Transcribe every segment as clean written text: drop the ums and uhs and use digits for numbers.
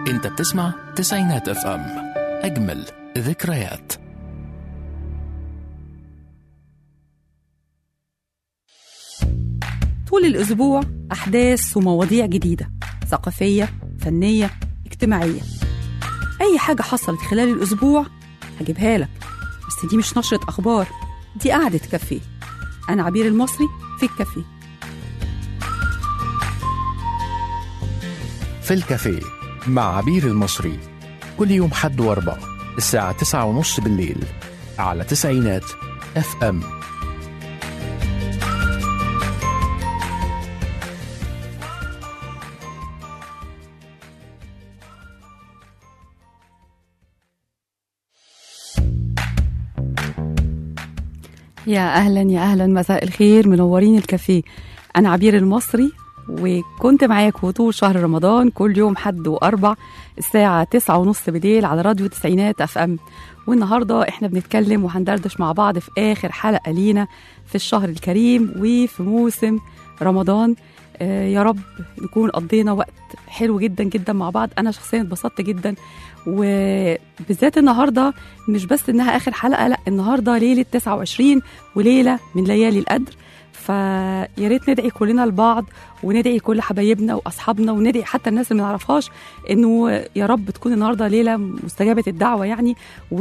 انت بتسمع تسعينات اف ام، اجمل ذكريات. طول الأسبوع أحداث ومواضيع جديدة، ثقافية، فنية، اجتماعية. أي حاجة حصلت خلال الأسبوع هجيبها لك، بس دي مش نشرة أخبار، دي قعدة كافيه. أنا عبير المصري في الكافيه. في الكافيه مع عبير المصري، كل يوم حد واربع الساعة 9:30 بالليل على تسعينات اف ام. يا أهلا مساء الخير، منورين الكافيه. أنا عبير المصري، وكنت معاكم طول شهر رمضان كل يوم حد وأربع الساعة 9:30 بالليل على راديو تسعينات اف ام. والنهاردة احنا بنتكلم وهندردش مع بعض في آخر حلقة لينا في الشهر الكريم وفي موسم رمضان. يا رب نكون قضينا وقت حلو جدا جدا مع بعض. أنا شخصيا اتبسطت جدا، وبالذات النهاردة مش بس إنها آخر حلقة، لا النهاردة ليلة 29 وليلة من ليالي القدر. فياريت ندعي كلنا لبعض، وندعي كل حبايبنا وأصحابنا، وندعي حتى الناس اللي ما نعرفهاش إنه يا رب تكون النهاردة ليلة مستجابة الدعوة يعني،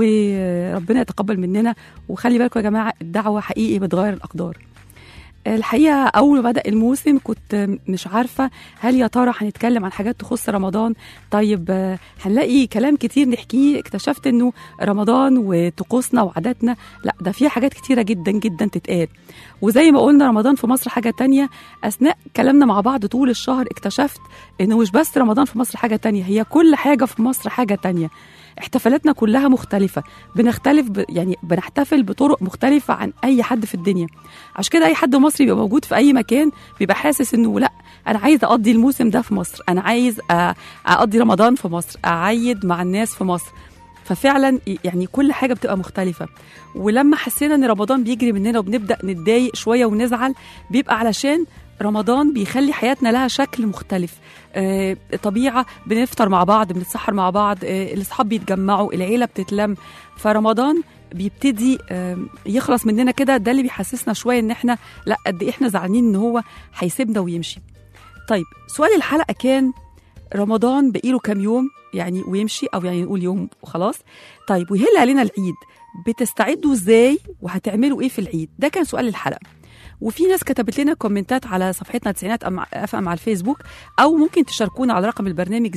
وربنا يتقبل مننا. وخلي بالكم يا جماعة، الدعوة حقيقي بتغير الأقدار. الحقيقة أول ما بدأ الموسم كنت مش عارفة هل يا ترى هنتكلم عن حاجات تخص رمضان. طيب هنلاقي كلام كتير نحكيه. اكتشفت إنه رمضان وطقوسنا وعاداتنا، لا ده فيها حاجات كتيرة جدا جدا تتقال. وزي ما قلنا رمضان في مصر حاجة تانية، أثناء كلامنا مع بعض طول الشهر اكتشفت إنه مش بس رمضان في مصر حاجة تانية، هي كل حاجة في مصر حاجة تانية. احتفالاتنا كلها مختلفة، يعني بنحتفل بطرق مختلفة عن أي حد في الدنيا. عشان كده أي حد مصري بيبقى موجود في أي مكان بيبقى حاسس إنه لأ، أنا عايز أقضي الموسم ده في مصر، أنا عايز أقضي رمضان في مصر، أعيد مع الناس في مصر. ففعلا يعني كل حاجة بتبقى مختلفة. ولما حسينا إن رمضان بيجري مننا وبنبدأ نتضايق شوية ونزعل، بيبقى علشان رمضان بيخلي حياتنا لها شكل مختلف. طبيعة، بنفطر مع بعض، بنتسحر مع بعض، الأصحاب بيتجمعوا، العيلة بتتلم. فرمضان بيبتدي يخلص مننا كده، ده اللي بيحسسنا شوية إن إحنا لا قد إيه إحنا زعلانين إن هو هيسيبنا ويمشي. طيب سؤال الحلقة كان رمضان بقيله كام يوم يعني ويمشي، أو يعني نقول يوم وخلاص. طيب ويهل علينا العيد، بتستعدوا إزاي وهتعملوا إيه في العيد؟ ده كان سؤال الحلقة. وفي ناس كتبت لنا كومنتات على صفحتنا تسعينات اف ام على الفيسبوك، او ممكن تشاركونا على رقم البرنامج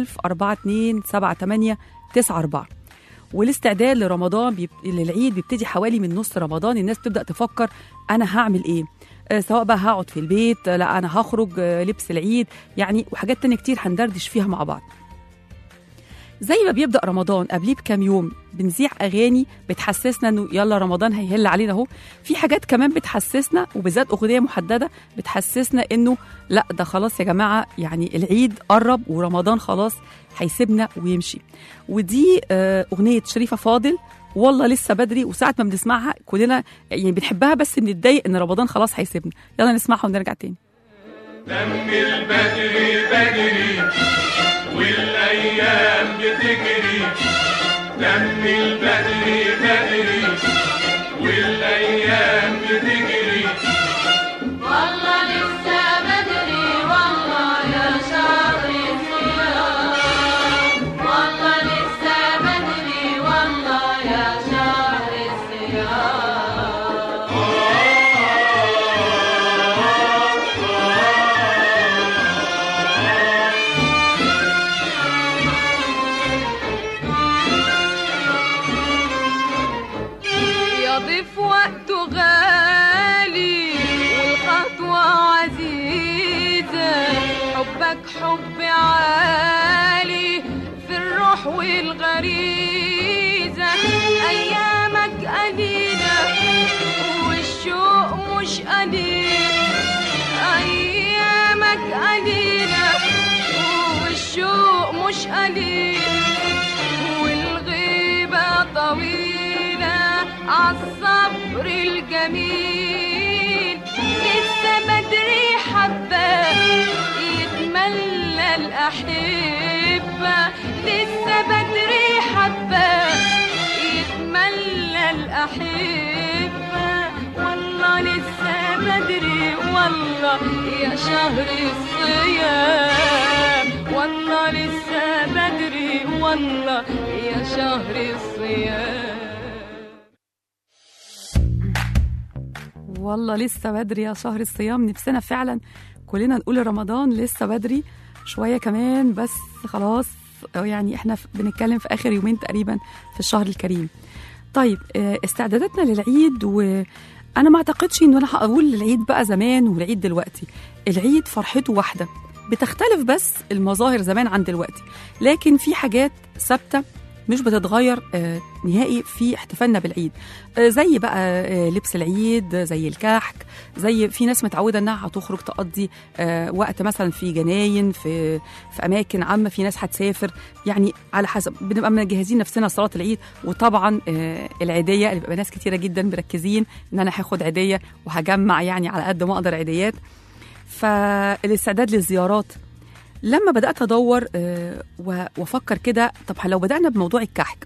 010427894. والاستعداد لرمضان للعيد بيبتدي حوالي من نص رمضان. الناس تبدأ تفكر أنا هعمل إيه، سواء بقى هقعد في البيت، لا أنا هخرج، لبس العيد يعني، وحاجات تانية كتير هندردش فيها مع بعض. زي ما بيبدأ رمضان قبليه بكام يوم بنذيع أغاني بتحسسنا إنه يلا رمضان هيهل علينا أهو. في حاجات كمان بتحسسنا، وبالذات أغنية محددة بتحسسنا إنه لا ده خلاص يا جماعة، يعني العيد قرب ورمضان خلاص هيسيبنا ويمشي. ودي أغنية شريفة فاضل، والله لسه بدري. وساعة ما بنسمعها كلنا يعني بنحبها، بس بنتضايق إن رمضان خلاص هيسيبنا. يلا نسمعها ونرجع تاني. دم البدري بدري والأيام بتجري، دم البدري بدري والأيام بتجري، والله لسه بدري والله يا شهر الصيام، والله لسه بدري والله يا شهر الصيام. يضيف وقته غالي والخطوة عزيزة، حبك حب عالي في الروح والغريزة. أيامك قليلة والشوق مش قليل، أيامك قليلة والشوق مش قليل، والغيبة طويلة عالصبر الجميل. لسه بدري حبة يتملى الأحبة، حبة لسه بدري حبة يتملى الأحبة والله لسه بدري والله يا شهر الصيام والله لسه بدري والله يا شهر الصيام والله لسه بدري يا شهر الصيام. نفسنا فعلا كلنا نقول رمضان لسه بدري شوية كمان، بس خلاص يعني احنا بنتكلم في آخر يومين تقريبا في الشهر الكريم. طيب استعداداتنا للعيد، وأنا ما أعتقدش إنه أنا هقول العيد بقى زمان والعيد دلوقتي. العيد فرحته واحدة، بتختلف بس المظاهر زمان عن دلوقتي، لكن في حاجات ثابتة مش بتتغير نهائي في احتفالنا بالعيد. زي بقى لبس العيد، زي الكحك، زي في ناس متعودة انها هتخرج تقضي وقت مثلا في جناين، في اماكن عامة، في ناس هتسافر، يعني على حسب بنبقى مجهزين نفسنا لصلاة العيد. وطبعا العيدية اللي بيبقى ناس كتيرة جدا مركزين ان انا هاخد عيدية وهجمع يعني على قد ما اقدر عيديات. فالاستعداد للزيارات، لما بدأت أدور وأفكر كده، طب لو بدأنا بموضوع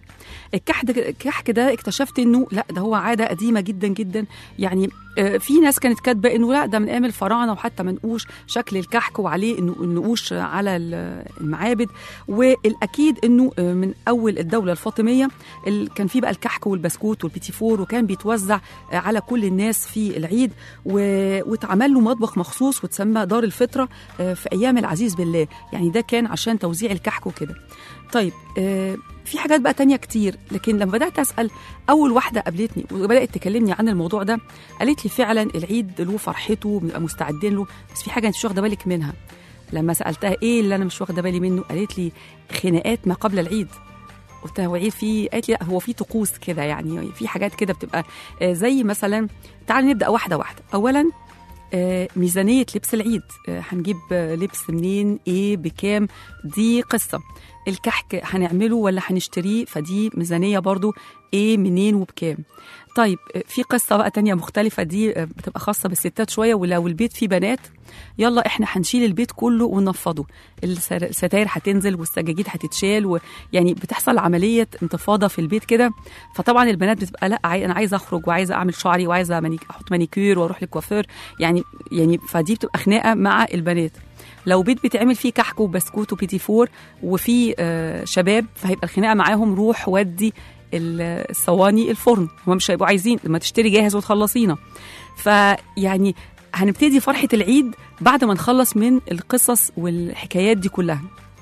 الكحك ده اكتشفت إنه لا، ده هو عادة قديمة جدا جدا. يعني في ناس كانت كاتبة إنه لا، ده من أيام الفراعنة، وحتى منقوش شكل الكحك وعليه إنه النقوش على المعابد. والأكيد إنه من أول الدولة الفاطمية كان في بقى الكحك والبسكوت والبيتي فور، وكان بيتوزع على كل الناس في العيد، واتعمل له مطبخ مخصوص وتسمى دار الفطرة في أيام العزيز بالله. يعني ده كان عشان توزيع الكحك وكده. طيب في حاجات بقى تانية كتير، لكن لما بدأت أسأل، أول واحدة قابلتني وبدأت تكلمني عن الموضوع ده قالت لي فعلا العيد له فرحته، بنبقى مستعدين له، بس في حاجة أنت مش واخدة بالك منها. لما سألتها إيه اللي أنا مش واخدة بالي منه، قالت لي خناقات ما قبل العيد. قلت لها وعيد فيه؟ قالت لي لا، هو في طقوس كده، يعني في حاجات كده بتبقى زي مثلا، تعال نبدأ واحدة واحدة. أولا ميزانية لبس العيد، هنجيب لبس منين، ايه بكام، دي قصة. الكحك هنعمله ولا هنشتريه، فدي ميزانية برضو، ايه منين وبكام. طيب في قصة بقى تانية مختلفة، دي بتبقى خاصة بالستات شوية. ولو البيت فيه بنات، يلا احنا هنشيل البيت كله وننفضه، الستاير هتنزل والسجاجيد هتتشال، يعني بتحصل عملية انتفاضة في البيت كده. فطبعا البنات بتبقى لا، انا عايزة اخرج وعايزة اعمل شعري وعايزة احط مانيكير واروح للكوافير، يعني فدي بتبقى خناقة مع البنات. لو بيت بيتعمل فيه كحك وبسكوت وبيتي فور وفي شباب، فهيبقى الخناقة معاهم روح ودي الصواني الفرن، هم مش هيبقوا عايزين لما تشتري جاهز وتخلصينا. فيعني هنبتدي فرحة العيد بعد ما نخلص من القصص والحكايات دي كلها.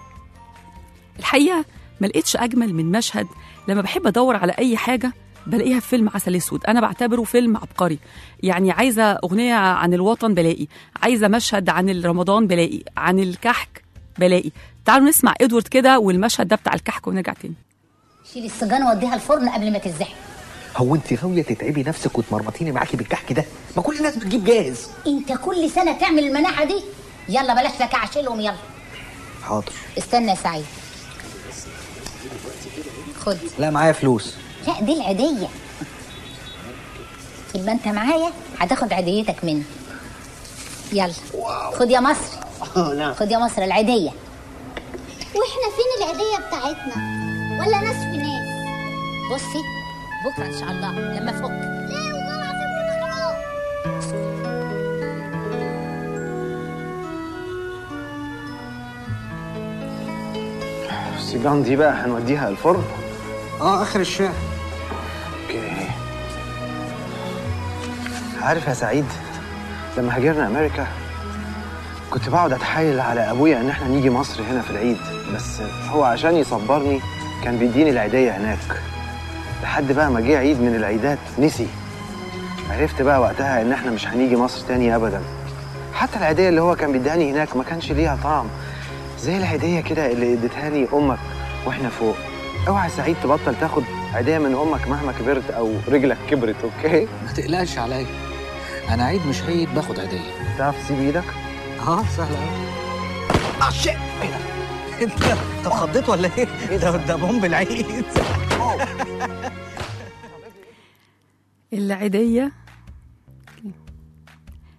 الحقيقة ما لقيتش أجمل من مشهد لما بحب أدور على أي حاجة بلاقيها في فيلم عسل اسود. انا بعتبره فيلم عبقري. يعني عايزه اغنيه عن الوطن بلاقي، عايزه مشهد عن رمضان بلاقي، عن الكحك بلاقي. تعالوا نسمع ادوارد كده والمشهد ده بتاع الكحك ونرجع تاني. شيلي السجانه ووديها الفرن قبل ما تزحف. هو انت غاويه تتعبي نفسك وتمرمطيني معاكي بالكحك ده؟ ما كل الناس بتجيب جاهز. انت كل سنه تعمل المناحه دي. يلا بلاش لكع، شيلهم يلا. حاضر. استنى يا سعيد، خد. لا معايا فلوس. لا دي العيديه. يبقى انت معايا هتاخد عيديتك مني. يلا خد يا مصر. لا خد يا مصر العيديه. واحنا فين العيدية بتاعتنا؟ ولا ناس في ناس؟ بصي بكره ان شاء الله لما فك. لا والله العظيم حرام. السجان دي بقى هنوديها الفرن؟ اخر الشارع. اوكي. عارف يا سعيد، لما هاجرنا امريكا كنت بقعد اتحايل على ابويا ان احنا نيجي مصر هنا في العيد، بس هو عشان يصبرني كان بيديني العيدية هناك. لحد بقى ما جه عيد من العيدات نسي. عرفت بقى وقتها ان احنا مش هنيجي مصر تاني ابدا. حتى العيدية اللي هو كان بيديهاني هناك ما كانش ليها طعم زي العيدية كده اللي اديتها لي امك واحنا فوق. اوعى سعيد تبطل تاخد عيدية من امك مهما كبرت او رجلك كبرت، اوكي؟ ما تقلقش عليا، انا عيد مش عيد باخد عيدية. تعرف تسيب ايدك؟ سهل قوي. شيت، ايه ده؟ انت اتخضيت ولا ايه؟ ده بومب العيد. العيدية،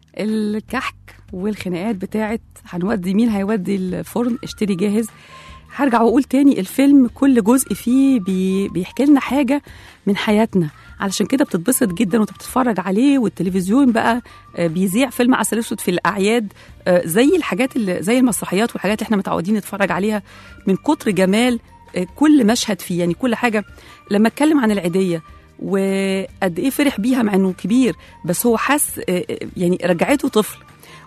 الكحك والخناقات بتاعت هنودي مين هيودي الفرن، اشتري جاهز، هرجع واقول تاني الفيلم كل جزء فيه بيحكي لنا حاجه من حياتنا، علشان كده بتتبسط جدا وانت بتتفرج عليه. والتلفزيون بقى بيذيع فيلم عسل اسود في الاعياد، زي الحاجات اللي زي المسرحيات والحاجات اللي احنا متعودين نتفرج عليها من كتر جمال كل مشهد فيه. يعني كل حاجه لما اتكلم عن العيديه وقد ايه فرح بيها مع انه كبير، بس هو حس يعني رجعته طفل.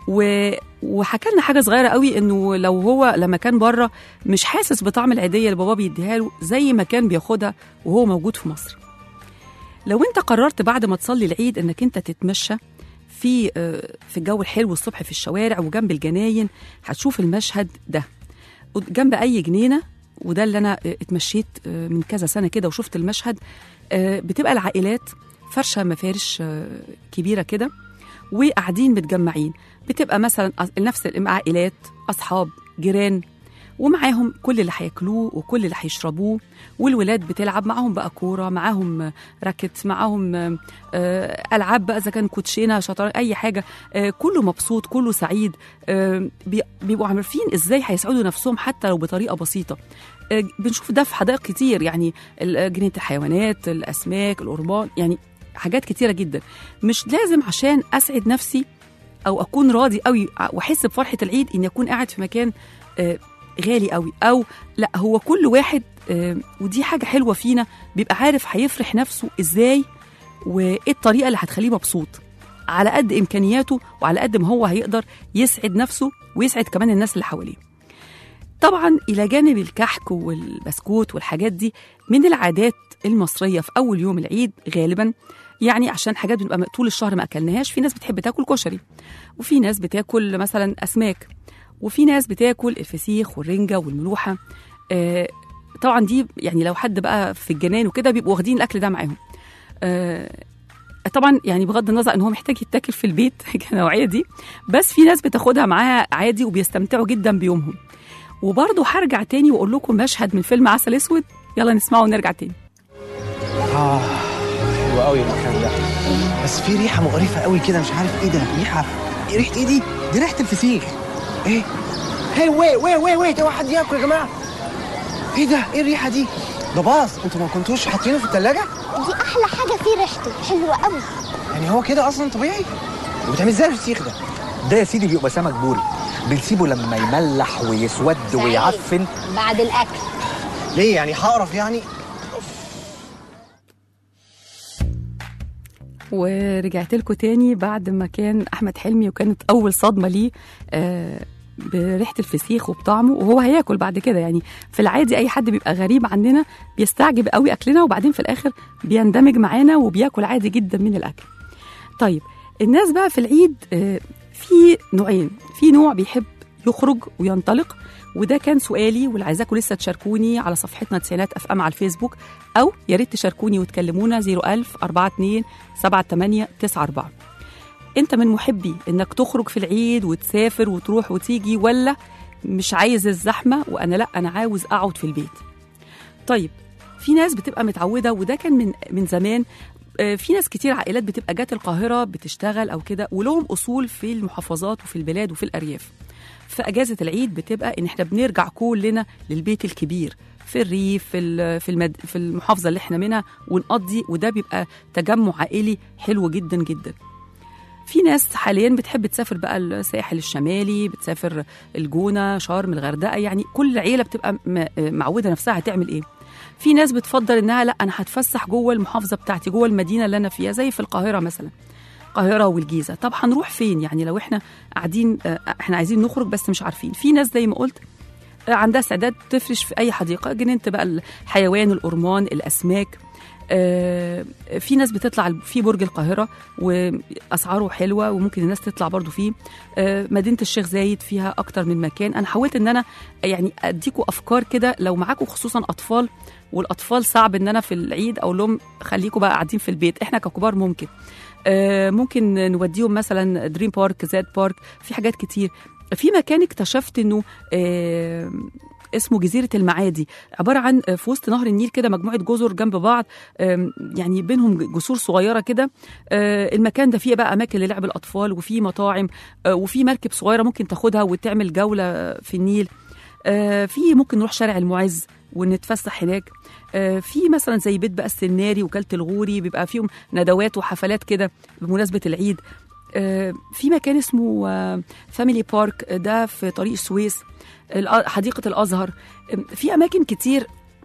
وحكى لنا حاجه صغيره قوي، انه لو هو لما كان بره مش حاسس بطعم العيديه اللي باباه بيديها له زي ما كان بياخدها وهو موجود في مصر. لو انت قررت بعد ما تصلي العيد انك انت تتمشى في الجو الحلو الصبح في الشوارع وجنب الجناين، هتشوف المشهد ده جنب اي جنينه. وده اللي انا اتمشيت من كذا سنه كده وشفت المشهد. بتبقى العائلات فرشه مفارش كبيره كده وقاعدين متجمعين، بتبقى مثلا نفس العائلات، اصحاب، جيران، ومعاهم كل اللي هياكلوه وكل اللي هيشربوه، والولاد بتلعب معاهم بقى كوره، معاهم راكت، معاهم العاب بقى اذا كان كوتشينه، شطرنج، اي حاجه. كله مبسوط، كله سعيد. بيبقوا عارفين ازاي هيسعدوا نفسهم حتى لو بطريقه بسيطه. بنشوف ده في حدائق كتير، يعني جنينه الحيوانات، الاسماك، القربان، يعني حاجات كتيره جدا. مش لازم عشان اسعد نفسي او اكون راضي قوي واحس بفرحه العيد اني اكون قاعد في مكان غالي قوي، او لا، هو كل واحد ودي حاجه حلوه فينا بيبقى عارف هيفرح نفسه ازاي وايه الطريقه اللي هتخليه مبسوط على قد امكانياته وعلى قد ما هو هيقدر يسعد نفسه ويسعد كمان الناس اللي حواليه. طبعا الى جانب الكحك والبسكوت والحاجات دي من العادات المصريه في اول يوم العيد غالبا، يعني عشان حاجات بنبقى طول الشهر ما اكلناهاش. في ناس بتحب تاكل كشري، وفي ناس بتاكل مثلا اسماك، وفي ناس بتاكل الفسيخ والرنجه والملوحه. طبعا دي يعني لو حد بقى في الجنان وكده بيبقوا واخدين الاكل ده معاهم. طبعا يعني بغض النظر ان هو محتاج يتاكل في البيت النوعيه دي، بس في ناس بتاخدها معاها عادي وبيستمتعوا جدا بيومهم. وبرضه هرجع تاني واقول لكم مشهد من فيلم عسل اسود، يلا نسمعه ونرجع تاني. حلو قوي المكان ده، بس في ريحه مقرفه قوي كده، مش عارف ايه ده. ريحه ايه دي ريحه الفسيخ. ايه هي وي واحد ياكل يا جماعه. ايه ده؟ ايه الريحه دي؟ ده باظ. انتوا ما كنتوش حاطينه في الثلاجه؟ دي احلى حاجه فيه، ريحته حلوه قوي. يعني هو كده اصلا طبيعي؟ وبتعمل ازاي الفسيخ ده؟ ده يا سيدي بيبقى سمك بوري، بنسيبه لما يملح ويسود ويعفن بعد الاكل. ليه يعني هقرف يعني؟ ورجعت لكم تاني بعد ما كان احمد حلمي وكانت اول صدمه ليه بريحه الفسيخ وبطعمه، وهو هياكل بعد كده. يعني في العادي اي حد بيبقى غريب عننا بيستعجب قوي اكلنا، وبعدين في الاخر بيندمج معانا وبياكل عادي جدا من الاكل. طيب الناس بقى في العيد في نوعين. في نوع بيحب يخرج وينطلق، وده كان سؤالي واللي عايزاكم لسه تشاركوني على صفحتنا تسعينات اف ام على الفيسبوك، او يا ريت تشاركوني وتكلمونا 01000 42 78 94. انت من محبي انك تخرج في العيد وتسافر وتروح وتيجي، ولا مش عايز الزحمه وانا لا انا عاوز اقعد في البيت؟ طيب في ناس بتبقى متعوده، وده كان من زمان. في ناس كتير عائلات بتبقى جات القاهره بتشتغل او كده، ولهم اصول في المحافظات وفي البلاد وفي الارياف. في اجازه العيد بتبقى ان احنا بنرجع كلنا للبيت الكبير في الريف في المحافظه اللي احنا منها ونقضي، وده بيبقى تجمع عائلي حلو جدا جدا. في ناس حاليا بتحب تسافر بقى الساحل الشمالي، بتسافر الجونه، شرم، الغردقه، يعني كل عيله بتبقى معوده نفسها هتعمل ايه. في ناس بتفضل انها لا انا هتفسح جوه المحافظه بتاعتي، جوه المدينه اللي انا فيها، زي في القاهره مثلا، القاهره والجيزه. طب هنروح فين يعني لو احنا قاعدين احنا عايزين نخرج بس مش عارفين؟ في ناس زي ما قلت عندها استعداد تفرش في اي حديقه، جنينه بقى الحيوان، الأورمان، الاسماك. في ناس بتطلع في برج القاهره واسعاره حلوه وممكن الناس تطلع برضو فيه. مدينه الشيخ زايد فيها اكتر من مكان. انا حاولت ان انا يعني اديكوا افكار كده لو معاكم خصوصا اطفال، والاطفال صعب ان انا في العيد اقول لهم خليكم بقى قاعدين في البيت. احنا ككبار ممكن نوديهم مثلا دريم بارك، زاد بارك، في حاجات كتير. في مكان اكتشفت انه اسمه جزيرة المعادي، عبارة عن في وسط نهر النيل كده مجموعة جزر جنب بعض، يعني بينهم جسور صغيرة كده. المكان ده فيه بقى أماكن للعب الأطفال، وفيه مطاعم، وفيه مركب صغيرة ممكن تاخدها وتعمل جولة في النيل. في ممكن نروح شارع المعز ونتفسح هناك. في مثلا زي بيت بقى السناري وكالة الغوري بيبقى فيهم ندوات وحفلات كده بمناسبة العيد. في مكان اسمه فاميلي بارك، ده في طريق السويس، حديقة الأزهر. في أماكن كتير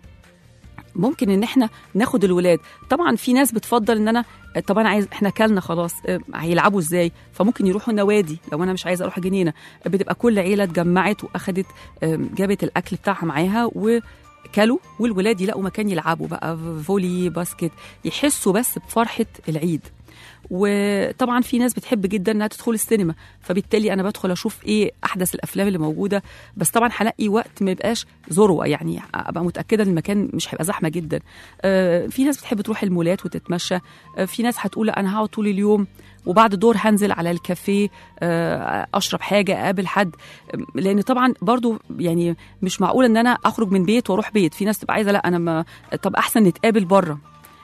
ممكن ان احنا ناخد الولاد. طبعا في ناس بتفضل ان انا طبعا عايز، احنا كلنا خلاص، هيلعبوا ازاي؟ فممكن يروحوا النوادي. لو انا مش عايزه اروح جنينه، بتبقى كل عيله اتجمعت واخدت جابت الاكل بتاعها معاها وكلوا، والولاد يلاقوا مكان يلعبوا بقى فولي، باسكت، يحسوا بس بفرحه العيد. وطبعا في ناس بتحب جدا انها تدخل السينما، فبالتالي انا بدخل اشوف ايه احدث الافلام اللي موجوده. بس طبعا هلاقي وقت ما يبقاش ذروه، يعني ابقى متاكده ان المكان مش هيبقى زحمه جدا. في ناس بتحب تروح المولات وتتمشى. في ناس هتقول انا هقعد طول اليوم وبعد الدور هنزل على الكافيه اشرب حاجه، اقابل حد. لان طبعا برضو يعني مش معقول ان انا اخرج من بيت واروح بيت. في ناس تبقى عايزه لا انا ما، طب احسن نتقابل بره.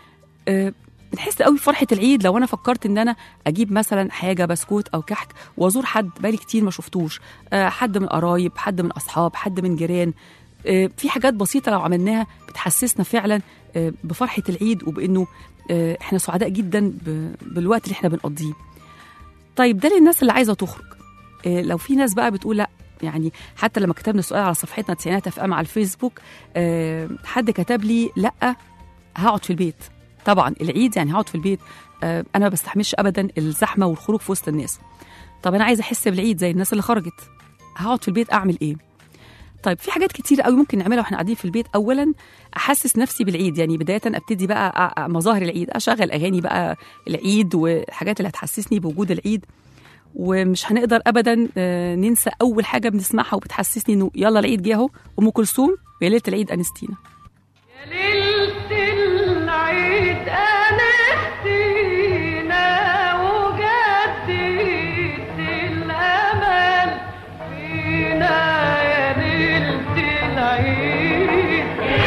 بنحس قوي بفرحه العيد لو انا فكرت ان انا اجيب مثلا حاجه بسكوت او كحك وازور حد بقالي كتير ما شفتوش، حد من قرايب، حد من اصحاب، حد من جيران. في حاجات بسيطه لو عملناها بتحسسنا فعلا بفرحه العيد وبانه احنا سعداء جدا بالوقت اللي احنا بنقضيه. طيب ده للناس اللي عايزه تخرج. لو في ناس بقى بتقول لا، يعني حتى لما كتبنا سؤال على صفحتنا تسعينات اف ام على الفيسبوك، حد كتب لي لا هقعد في البيت. طبعا العيد يعني هقعد في البيت، انا ما بستحملش ابدا الزحمه والخروج في وسط الناس. طب انا عايزه احس بالعيد زي الناس اللي خرجت، هقعد في البيت اعمل ايه؟ طيب في حاجات كتير قوي ممكن نعملها واحنا قاعدين في البيت. اولا احسس نفسي بالعيد، يعني بدايه ابتدي بقى مظاهر العيد، اشغل اغاني بقى العيد والحاجات اللي هتحسسني بوجود العيد. ومش هنقدر ابدا ننسى اول حاجه بنسمعها وبتحسسني انه يلا العيد جه اهو، ام كلثوم ويا ليله العيد انستينا. العيد أنستينا وجدت الأمل فينا يا ليلة العيد.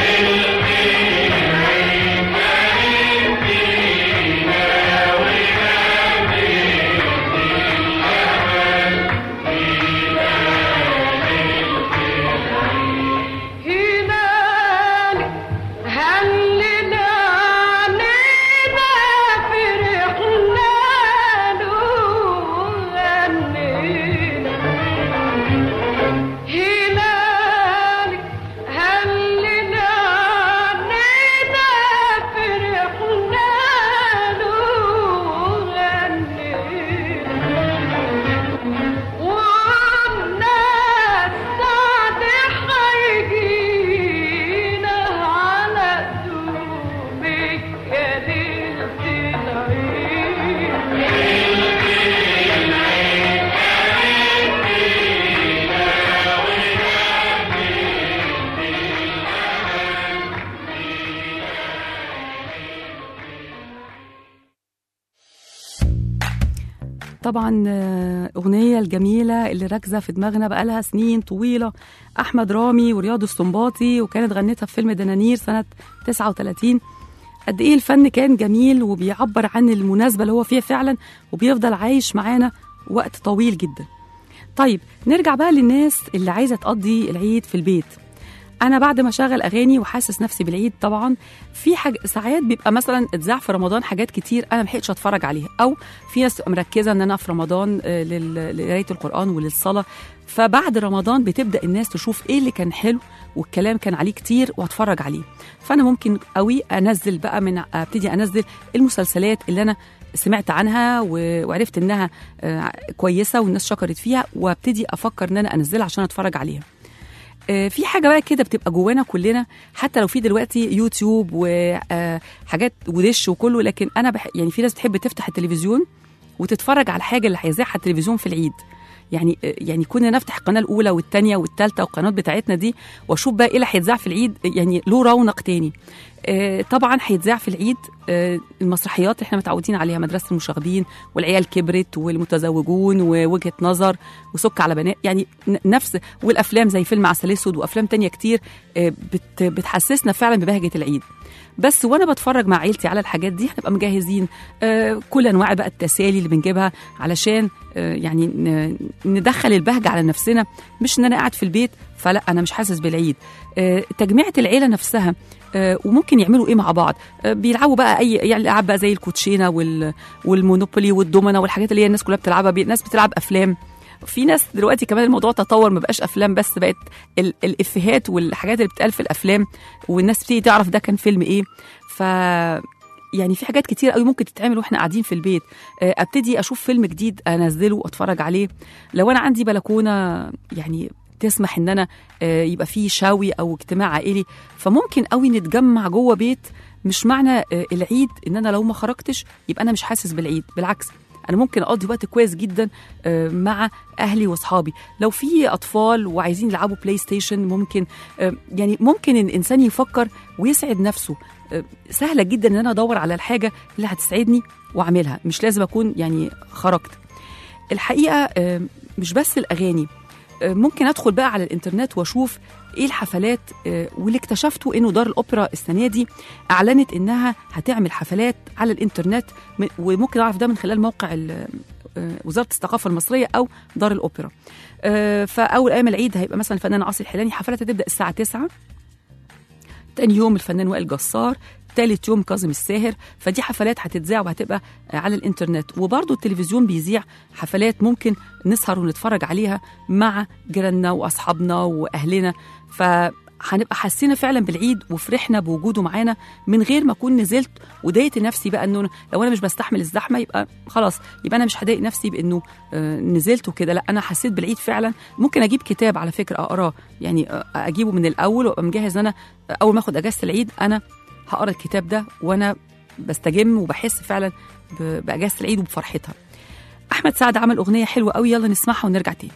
طبعا أغنية الجميلة اللي راكزة في دماغنا بقالها سنين طويلة، أحمد رامي ورياض السنباطي، وكانت غنتها في فيلم دنانير سنة 39. قد إيه الفن كان جميل وبيعبر عن المناسبة اللي هو فيها فعلا، وبيفضل عايش معانا وقت طويل جدا. طيب نرجع بقى للناس اللي عايزة تقضي العيد في البيت. أنا بعد ما أشغل أغاني وحاسس نفسي بالعيد، طبعا في حاجة ساعات بيبقى مثلا اتذاع في رمضان حاجات كتير أنا ملحقتش أتفرج عليها، أو في ناس مركزة إن أنا في رمضان لقراية القرآن وللصلاة، فبعد رمضان بتبدأ الناس تشوف إيه اللي كان حلو والكلام كان عليه كتير وأتفرج عليه. فأنا ممكن قوي أنزل بقى أبتدي أنزل المسلسلات اللي أنا سمعت عنها وعرفت إنها كويسة والناس شكرت فيها، وابتدي أفكر إن أنا أنزلها عشان أتفرج عليها. في حاجة بقى كده بتبقى جوانا كلنا، حتى لو في دلوقتي يوتيوب وحاجات ودش وكله، لكن أنا يعني في ناس بتحب تفتح التلفزيون وتتفرج على الحاجة اللي هيذاعها التلفزيون في العيد. يعني كنا نفتح القناة الأولى والثانية والثالثة والقنوات بتاعتنا دي وأشوف بقى إيه اللي هيتذاع في العيد، يعني له رونق تاني. طبعا هيتذاع في العيد المسرحيات اللي احنا متعودين عليها، مدرسة المشاغبين والعيال كبرت والمتزوجون ووجهة نظر وسك على بنات، يعني نفس، والأفلام زي فيلم عسل أسود وأفلام تانية كتير بتحسسنا فعلا ببهجة العيد. بس وانا بتفرج مع عيلتي على الحاجات دي هنبقى مجهزين كل انواع بقى التسالي اللي بنجيبها علشان يعني ندخل البهجه على نفسنا، مش ان انا قاعد في البيت فلا أنا مش حاسس بالعيد. تجميعة العيلة نفسها، وممكن يعملوا إيه مع بعض؟ بيلعبوا بقى أي يعني ألعاب بقى زي الكوتشينة والمونوبولي والدومنا والحاجات اللي هي الناس كلها بتلعبها. ناس بتلعب أفلام، في ناس دلوقتي كمان الموضوع تطور، ما بقاش أفلام بس، بقت الإفيهات والحاجات اللي بتقال في الأفلام، والناس بتيجي تعرف ده كان فيلم إيه. يعني في حاجات كتير قوي ممكن تتعمل واحنا قاعدين في البيت. ابتدي اشوف فيلم جديد انزله واتفرج عليه. لو انا عندي بلكونه يعني تسمح ان انا يبقى فيه شاوي او اجتماع عائلي، فممكن قوي نتجمع جوه بيت. مش معنى العيد ان انا لو ما خرجتش يبقى انا مش حاسس بالعيد، بالعكس انا ممكن اقضي وقت كويس جدا مع اهلي واصحابي. لو في اطفال وعايزين يلعبوا بلاي ستيشن، ممكن يعني ممكن الانسان يفكر ويسعد نفسه. سهله جدا ان انا ادور على الحاجه اللي هتسعدني واعملها، مش لازم اكون يعني خرجت. الحقيقه مش بس الاغاني، ممكن ادخل بقى على الانترنت واشوف ايه الحفلات. واللي اكتشفته انه دار الاوبرا السنه دي اعلنت انها هتعمل حفلات على الانترنت، وممكن اعرف ده من خلال موقع وزاره الثقافه المصريه او دار الاوبرا. فاول ايام العيد هيبقى مثلا الفنان عاصي الحيلاني، حفلات هتبدا الساعه 9. تاني يوم الفنان وائل جسار، تالت يوم كاظم الساهر. فدي حفلات هتتذاع وهتبقى على الانترنت. وبرضو التلفزيون بيذيع حفلات ممكن نسهر ونتفرج عليها مع جيراننا واصحابنا واهلنا، فهنبقى حاسين فعلا بالعيد وفرحنا بوجوده معانا من غير ما اكون نزلت وضايقت نفسي بقى انه لو انا مش بستحمل الزحمه يبقى خلاص، يبقى انا مش هضايق نفسي بانه نزلت وكده. لا، انا حسيت بالعيد فعلا. ممكن اجيب كتاب على فكره اقراه، يعني اجيبه من الاول وابقى مجهز ان انا اول ما اخد اجازه العيد انا هقرا الكتاب ده وانا بستجم وبحس فعلا باجازه العيد وبفرحتها. احمد سعد عمل اغنيه حلوه قوي، يلا نسمعها ونرجع تاني.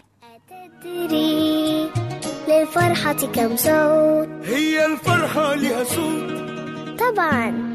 تدري للفرحه كم صوت؟ هي الفرحة لها صوت طبعا.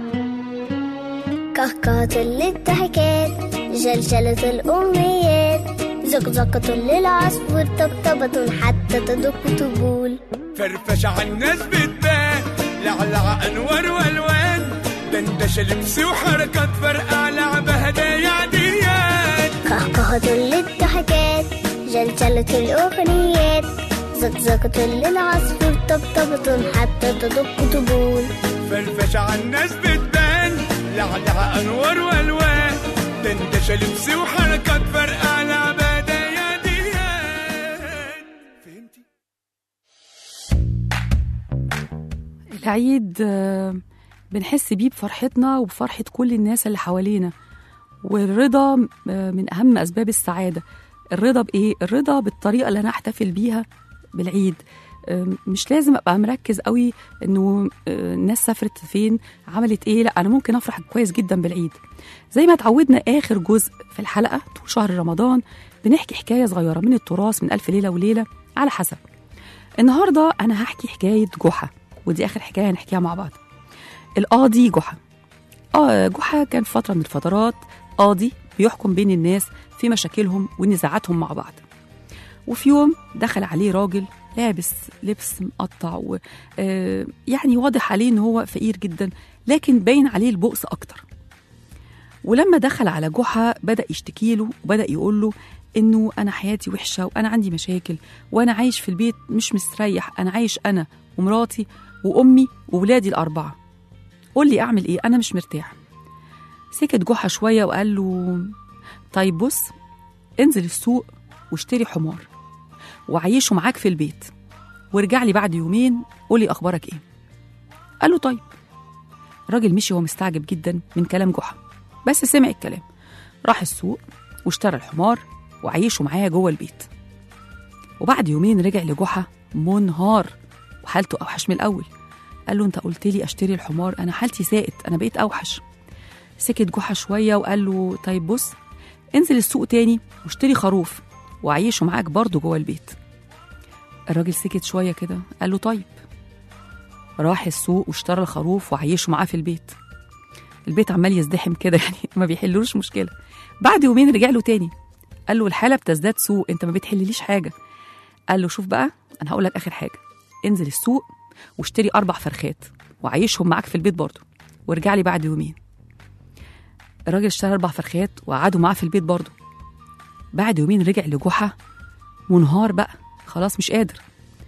كهكهة للضحكات، جلجلة الأمنيات، زقزقة للعصفور، طبطبة حتى تدق طبول، فرفشة عالناس بتبان، لعلع أنوار والوان، دندشة لبس وحركات، فرقع لعبة هدايا عديات. كهكهة للضحكات، جلجلة الأغنيات، زقزقة للعصفور، طبطبة حتى تدق طبول، فرفشة عالناس بتبان، لعلع أنوار والوان، دندشة لبس وحركات، فرقع لعبة هدايا عديات. فهمتي؟ العيد بنحس بيه بفرحتنا وبفرحة كل الناس اللي حوالينا، والرضا من أهم أسباب السعادة. الرضا بإيه؟ الرضا بالطريقة اللي أنا أحتفل بيها بالعيد. مش لازم أبقى مركز قوي إنه الناس سافرت فين، عملت إيه. لا، أنا ممكن أفرح كويس جدا بالعيد. زي ما اتعودنا آخر جزء في الحلقة طول شهر رمضان بنحكي حكاية صغيرة من التراث، من ألف ليلة وليلة على حسب. النهاردة أنا هحكي حكاية جحا، ودي آخر حكاية هنحكيها مع بعض. القاضي جحا. جحا كان فترة من الفترات قاضي بيحكم بين الناس في مشاكلهم ونزاعاتهم مع بعض. وفي يوم دخل عليه راجل لابس لبس مقطع يعني واضح عليه ان هو فقير جدا، لكن باين عليه البؤس اكتر. ولما دخل على جحا بدأ يشتكي له وبدأ يقول له انه انا حياتي وحشة وانا عندي مشاكل وانا عايش في البيت مش مستريح، انا عايش انا ومراتي وامي وولادي الاربعة، قول لي اعمل ايه، انا مش مرتاح. سكت جحا شوية وقال له طيب بص، انزل السوق واشتري حمار وعيشه معاك في البيت وارجع لي بعد يومين قولي اخبارك ايه. قال له طيب. الراجل مشي وهو مستعجب جدا من كلام جحا، بس سمع الكلام، راح السوق واشترى الحمار وعيشه معاه جوه البيت. وبعد يومين رجع لجحا منهار وحالته اوحش من الاول. قال له انت قلت لي اشتري الحمار، انا حالتي ساءت، انا بقيت اوحش. سكت جحا شويه وقال له طيب بص، انزل السوق تاني واشتري خروف وعيشه معاك برضه جوه البيت. الراجل سكت شويه كده قال له طيب. راح السوق واشترى الخروف وعيشه معاه في البيت. البيت عمال يزدحم كده يعني ما بيحلوش مشكله. بعد يومين رجع له تاني قال له الحاله بتزداد سوء، انت ما بتحلليش حاجه. قال له شوف بقى، انا هقول لك اخر حاجه، انزل السوق واشتري 4 فرخات وعيشهم معاك في البيت برضه وارجع لي بعد يومين. الراجل اشترى 4 فرخات وقعدوا معاه في البيت برضه. بعد يومين رجع لجحا منهار بقى، خلاص مش قادر.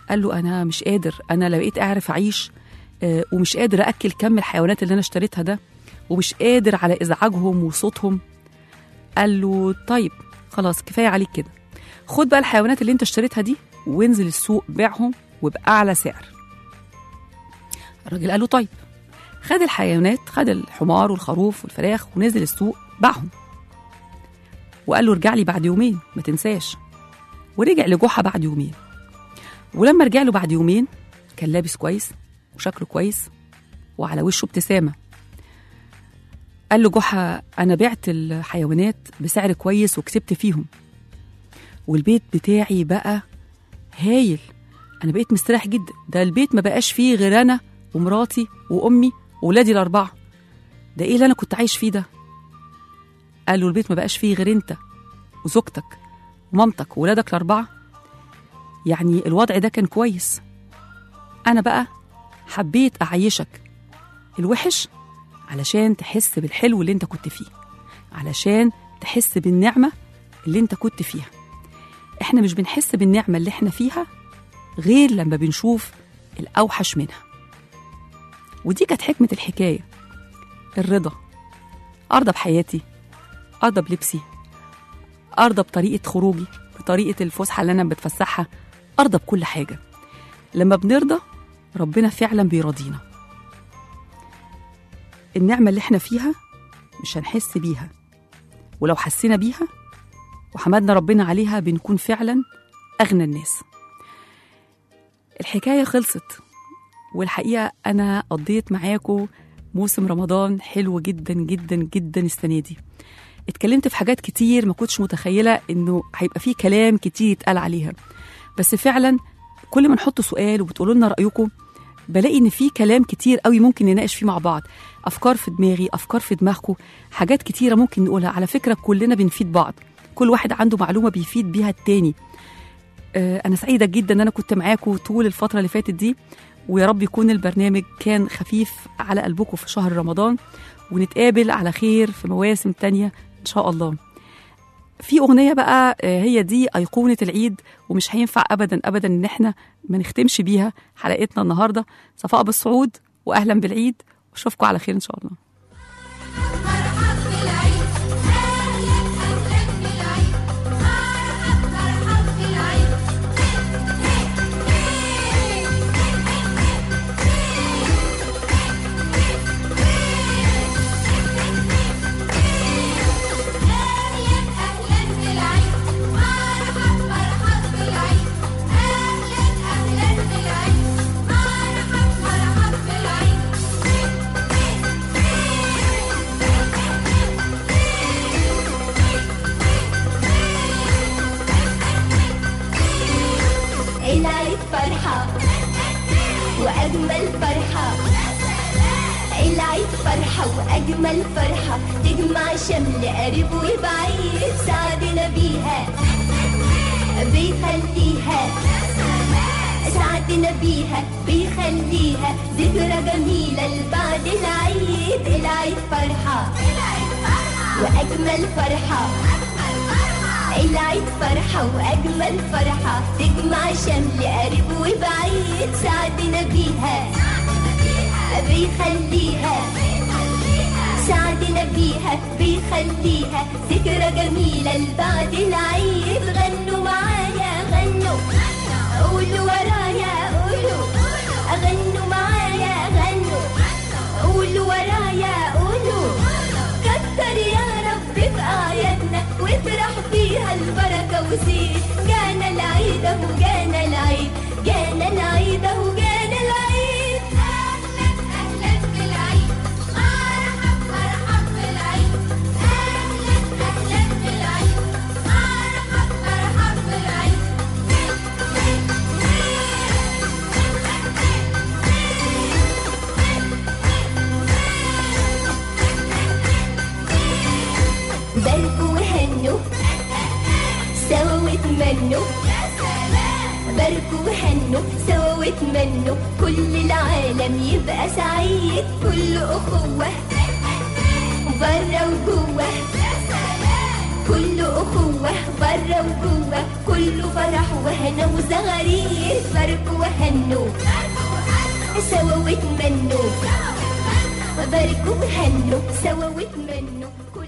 قال له أنا مش قادر، أنا لا بقيت أعرف أعيش ومش قادر أكل كم الحيوانات اللي أنا اشتريتها ده، ومش قادر على إزعاجهم وصوتهم. قال له طيب خلاص كفاية عليك كده، خد بقى الحيوانات اللي انت اشتريتها دي وانزل السوق بيعهم وبأعلى سعر. الراجل قال له طيب. خد الحيوانات، خد الحمار والخروف والفراخ ونزل السوق باعهم، وقال له ارجع لي بعد يومين ما تنساش. ورجع لجحا بعد يومين، ولما رجع له بعد يومين كان لابس كويس وشكله كويس وعلى وشه ابتسامة. قال له جحا أنا بعت الحيوانات بسعر كويس وكسبت فيهم، والبيت بتاعي بقى هايل، أنا بقيت مستريح جدا، ده البيت ما بقاش فيه غير أنا ومراتي وأمي وولادي ال4، ده إيه اللي أنا كنت عايش فيه ده؟ قال له البيت ما بقاش فيه غير أنت وزوجتك ومامتك وولادك ال4، يعني الوضع ده كان كويس. أنا بقى حبيت أعيشك الوحش علشان تحس بالحلو اللي انت كنت فيه، علشان تحس بالنعمة اللي انت كنت فيها. احنا مش بنحس بالنعمة اللي احنا فيها غير لما بنشوف الأوحش منها. ودي كانت حكمة الحكاية، الرضا. أرضى بحياتي، أرضى بلبسي، أرضى بطريقة خروجي، بطريقة الفسحة اللي أنا بتفسحها، أرضى بكل حاجة. لما بنرضى ربنا فعلا بيرضينا. النعمة اللي احنا فيها مش هنحس بيها، ولو حسينا بيها وحمدنا ربنا عليها بنكون فعلا أغنى الناس. الحكاية خلصت، والحقيقة أنا قضيت معاكم موسم رمضان حلو جدا جدا جدا السنة دي. اتكلمت في حاجات كتير ما كنتش متخيلة إنه هيبقى فيه كلام كتير يتقال عليها، بس فعلا كل ما نحط سؤال وبتقولوا لنا رأيكم بلاقي إن فيه كلام كتير قوي ممكن نناقش فيه مع بعض، أفكار في دماغي، أفكار في دماغكم، حاجات كتيرة ممكن نقولها. على فكرة كلنا بنفيد بعض، كل واحد عنده معلومة بيفيد بيها التاني. أنا سعيدة جدا أن أنا كنت معاكم طول الفترة اللي فاتت دي، ويا رب يكون البرنامج كان خفيف على قلبكم في شهر رمضان، ونتقابل على خير في مواسم تانية إن شاء الله. في أغنية بقى هي دي أيقونة العيد، ومش هينفع أبدا أبدا إن احنا ما نختمش بيها حلقتنا النهاردة. صفاء بالصعود وأهلا بالعيد، وأشوفكم على خير إن شاء الله. العيد فرحة وأجمل فرحة، العيد فرحة وأجمل فرحة، تجمع شمل قريب وبعيد، سعدنا بيها بيخليها، سعدنا بيها بيخليها ذكرى جميلة لبعد العيد. العيد فرحة وأجمل فرحة، العيد فرحة وأجمل فرحة، تجمع شمل قريب وبعيد، سعدنا بيها بيخليها، سعدنا بيها بيخليها ذكرى جميلة لبعد العيد. غنوا معايا غنوا، قولوا ورايا قولوا، غنوا معايا غنوا، قولوا ورايا قولوا، كتر يا رب في أعيادنا وافرح فيها البركة وزيد. جانا العيد اهو جانا العيد، جانا العيد اهو جانا العيد. أهلا أهلا بالعيد، مرحب مرحب بالعيد، أهلا أهلا بالعيد، مرحب مرحب بالعيد. باركوا وهنوا سوا واتمنوا، باركوا وهنوا سوا واتمنوا، كل العالم يبقى سعيد، كل أخوة برا وجوه، كله أخوة برا وجوه، كله فرح وهنا وزغارير. باركوا وهنوا سوا واتمنوا، باركوا وهنوا سوا واتمنوا.